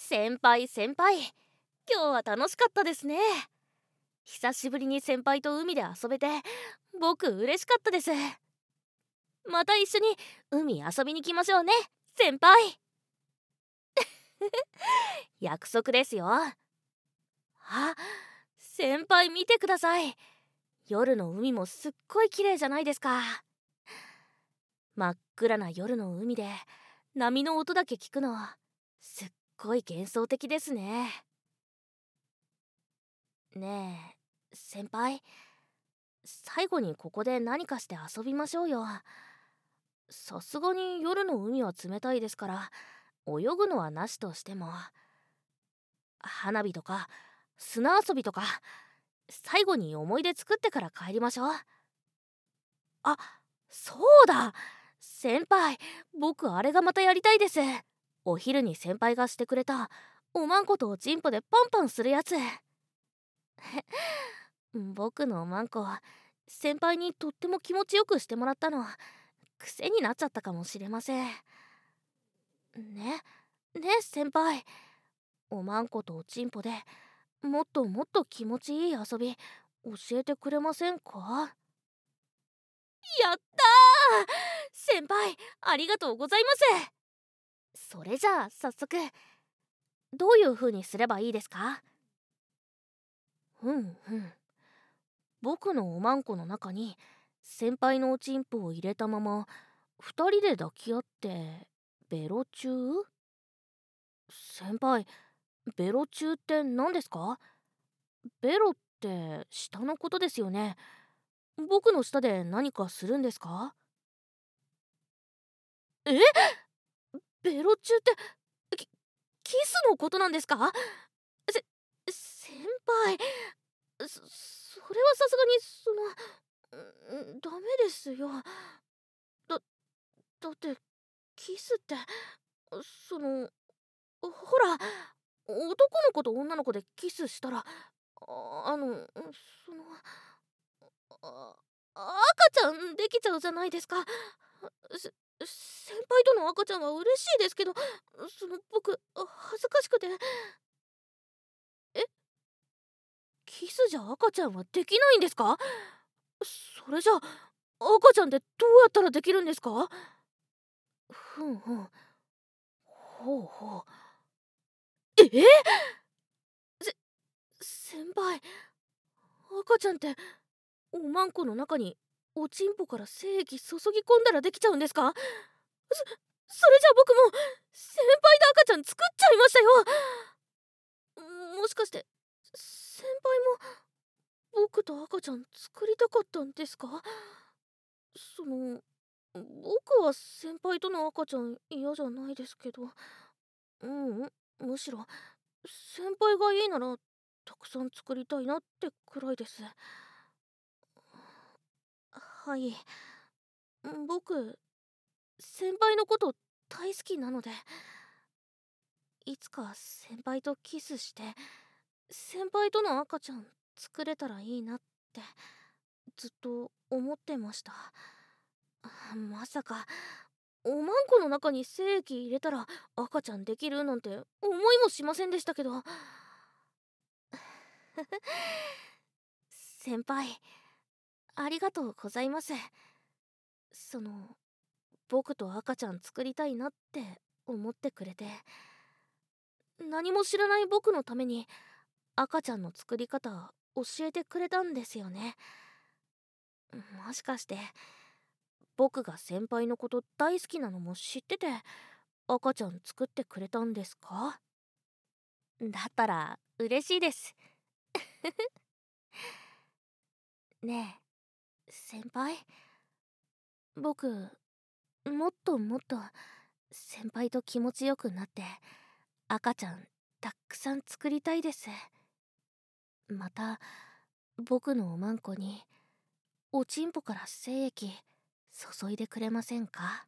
先輩先輩、今日は楽しかったですね。久しぶりに先輩と海で遊べて僕嬉しかったです。また一緒に海遊びに来ましょうね、先輩。約束ですよ。先輩見てください。夜の海もすっごい綺麗じゃないですか。真っ暗な夜の海で波の音だけ聞くの、すっごい幻想的ですね。ねえ先輩、最後にここで何かして遊びましょうよ。さすがに夜の海は冷たいですから、泳ぐのはなしとしても、花火とか砂遊びとか、最後に思い出作ってから帰りましょう。あ、そうだ、先輩、僕あれがまたやりたいです。お昼に先輩がしてくれたおまんことおちんぽでパンパンするやつ。僕のおまんこ、先輩にとっても気持ちよくしてもらったの癖になっちゃったかもしれませんね。先輩、おまんことおちんぽでもっともっと気持ちいい遊び教えてくれませんか？やったー、先輩ありがとうございます。それじゃあ早速、どういう風にすればいいですか？僕のおまんこの中に先輩のおちんぽを入れたまま二人で抱き合ってベロチュー。先輩、ベロチューって何ですか？ベロって舌のことですよね。僕の舌で何かするんですか？え、ベロチューってキスのことなんですか？せ先輩、それはさすがにダメですよ。だだってキスってそのほら、男の子と女の子でキスしたら、そのあ赤ちゃんできちゃうじゃないですか。先輩との赤ちゃんは嬉しいですけど、僕恥ずかしくて。え、キスじゃ赤ちゃんはできないんですか？それじゃ赤ちゃんってどうやったらできるんですか？ふんふん、ほうほう。え、先輩、赤ちゃんっておまんこの中におちんぽから精液注ぎ込んだらできちゃうんですか？それじゃ僕も先輩と赤ちゃん作っちゃいましたよ。もしかして先輩も僕と赤ちゃん作りたかったんですか？その僕は先輩との赤ちゃん嫌じゃないですけど、むしろ先輩がいいならたくさん作りたいなってくらいです。はい、僕先輩のこと大好きなので、いつか先輩とキスして先輩との赤ちゃん作れたらいいなってずっと思ってました。まさかおまんこの中に精液入れたら赤ちゃんできるなんて思いもしませんでしたけど。先輩ありがとうございます。僕と赤ちゃん作りたいなって思ってくれて、何も知らない僕のために赤ちゃんの作り方教えてくれたんですよね。もしかして僕が先輩のこと大好きなのも知ってて赤ちゃん作ってくれたんですか？だったら嬉しいです。ねえ先輩、僕もっともっと先輩と気持ちよくなって赤ちゃんたくさん作りたいです。また僕のおまんこにおちんぽから精液注いでくれませんか？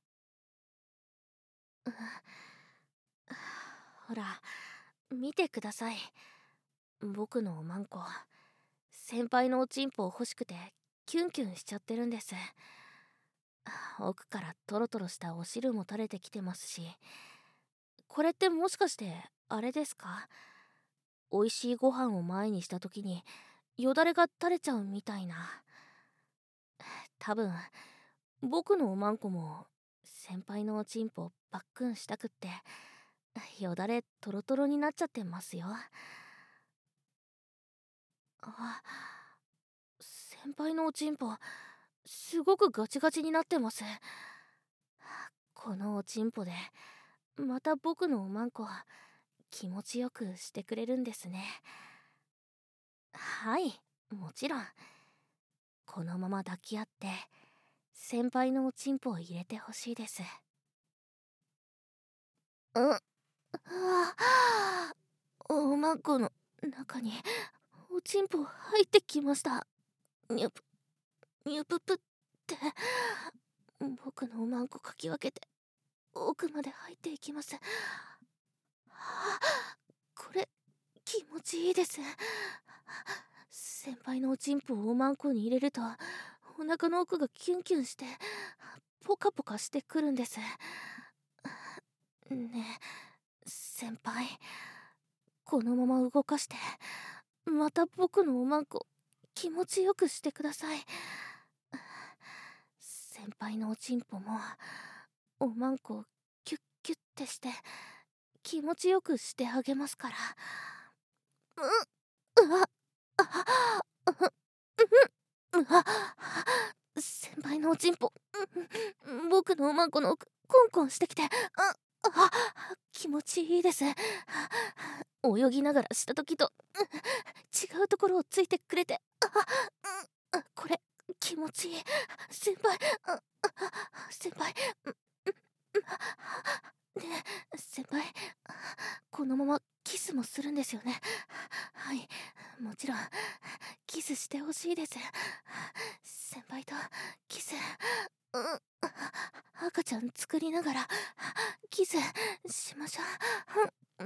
ほら見てください、僕のおまんこ先輩のおちんぽ欲しくてキュンキュンしちゃってるんです。奥からトロトロしたお汁も垂れてきてますし、 これってもしかしてあれですか？美味しいご飯を前にした時によだれが垂れちゃうみたいな。多分僕のおまんこも先輩のおちんぽパックンしたくってよだれトロトロになっちゃってますよ。あ、先輩のおちんぽすごくガチガチになってます。このおちんぽでまた僕のおまんこ気持ちよくしてくれるんですね。はい、もちろん。このまま抱き合って先輩のおちんぽを入れてほしいです。あ、おまんこの中におちんぽ入ってきました。にゅぷにゅぷぷって。僕のおまんこかき分けて奥まで入っていきます。これ気持ちいいです。先輩のおちんぽをおまんこに入れるとお腹の奥がキュンキュンしてポカポカしてくるんです。ねえ先輩、このまま動かしてまた僕のおまんこ気持ちよくしてください。先輩のおちんぽもおまんこをキュッキュッてして気持ちよくしてあげますから。うわうわ先輩のおちんぽ僕のおまんこの奥コンコンしてきて気持ちいいです。泳ぎながらした時と違うところをついてくれてこれ気持ちいい。先輩先輩ねえ先輩、このままキスもするんですよね？はい、もちろんキスしてほしいです。先輩とキス、赤ちゃん作りながらキスしましょう。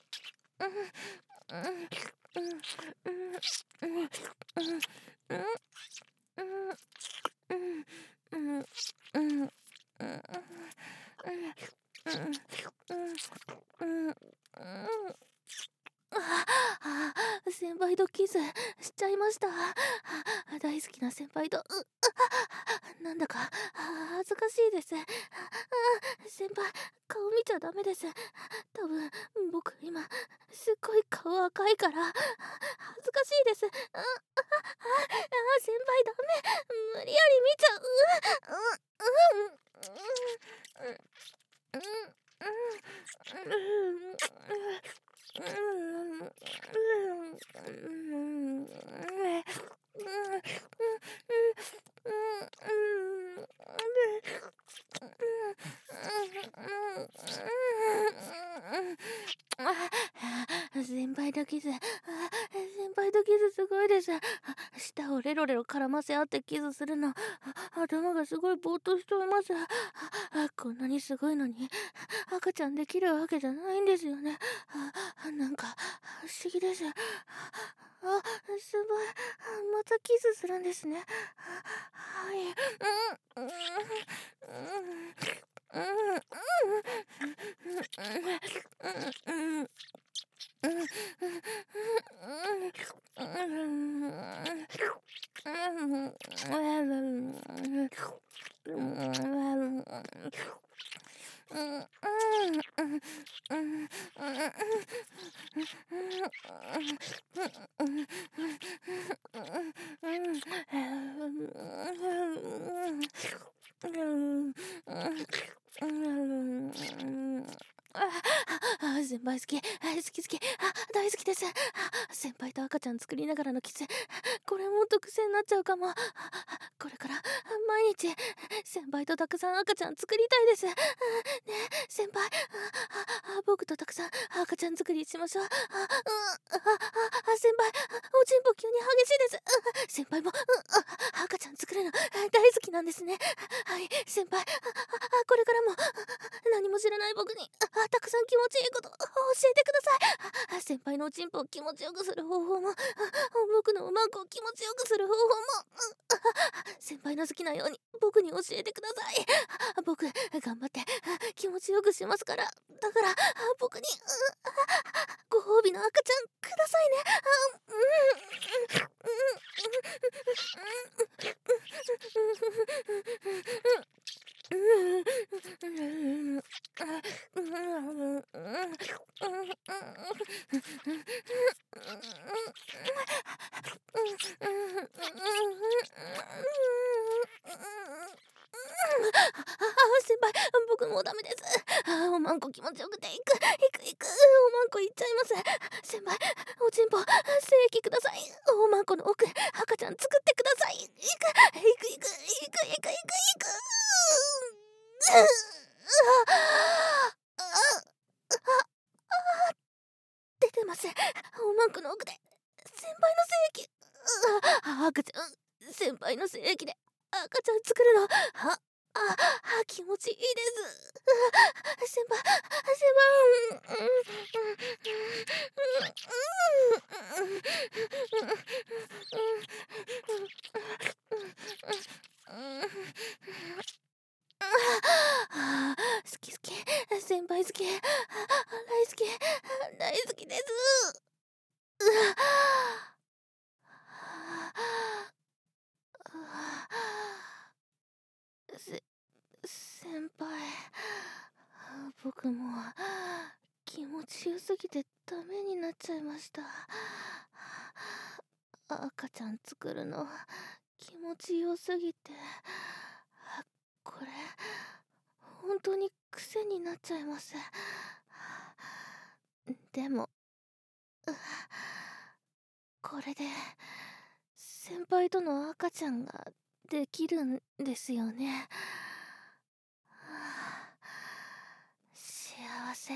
先輩とキスしちゃいました。大好きな先輩となんだか恥ずかしいです。先輩、顔見ちゃダメです。多分僕今すっごい顔赤いから恥ずかしいです。先輩ダメ、無理やり見ちゃ先輩とキス、先輩とキスすごいです。舌をレロレロ絡ませ合ってキスするの、頭がすごいぼーっとしています。こんなにすごいのに赤ちゃんできるわけじゃないんですよね。なんか不思議です。先輩、またキスするんですね。はい。先輩好き、好き、大好きです。先輩と赤ちゃん作りながらのキス、これもっと癖になっちゃうかも。これから毎日先輩とたくさん赤ちゃん作りたいです。ねえ先輩、僕とたくさん赤ちゃん作りしましょう。先輩、おちんぽ急に激しいです。先輩も赤ちゃん作るの大好きなんですね。はい、先輩、これからも何も知らない僕にたくさん気持ちいいこと教えてください。先輩のおちんぽを気持ちよくする方法も僕のおまんこを気持ちよくする方法も先輩の好きなように僕に教えてください。僕頑張って気持ちよくしますから。だから僕にご褒美の赤ちゃんくださいね。先輩、僕もうダメです。おまんこ気持ちよくて行く。おまんこ行っちゃいます。先輩、おちんぽ精液ください。おまんこの奥赤ちゃん作ってください。行く。出てます。おまんこの奥で先輩の精液。赤ちゃん、先輩の精液で赤ちゃん作るの気持ちいいです。先輩。好き先輩好き、大好きです。先輩、僕も気持ちよすぎてダメになっちゃいました。赤ちゃん作るの気持ちよすぎて、これ本当に癖になっちゃいます。でもこれで先輩との赤ちゃんができるんですよね。幸せ。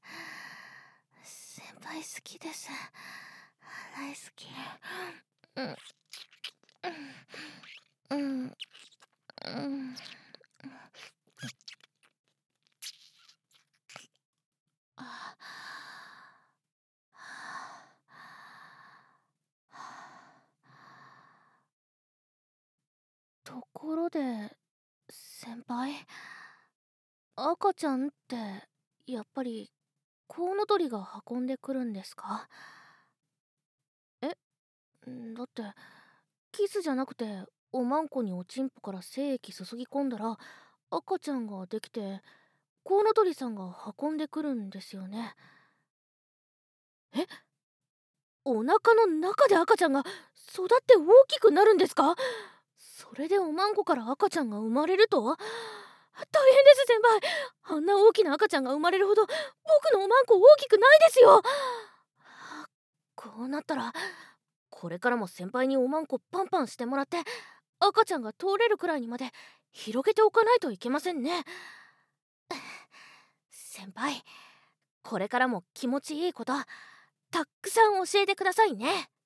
先輩好きです。大好き。ところで先輩、赤ちゃんってやっぱりコウノトリが運んでくるんですか？だってキスじゃなくておまんこにおちんぽから精液注ぎ込んだら赤ちゃんができてコウノトリさんが運んでくるんですよね。お腹の中で赤ちゃんが育って大きくなるんですか？それでおまんこから赤ちゃんが生まれると？大変です先輩。あんな大きな赤ちゃんが生まれるほど僕のおまんこ大きくないですよ。こうなったらこれからも先輩におまんこパンパンしてもらって赤ちゃんが通れるくらいにまで広げておかないといけませんね。先輩、これからも気持ちいいことたっくさん教えてくださいね。